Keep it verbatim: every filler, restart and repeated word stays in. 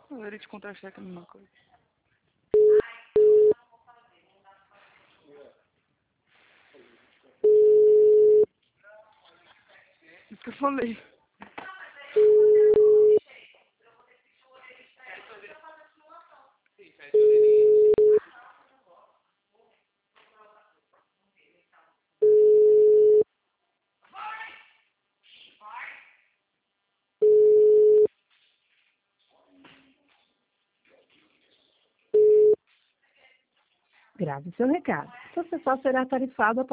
Ele de contra-cheque é a mesma coisa. Isso que eu falei. Grave seu recado. Você só será tarifado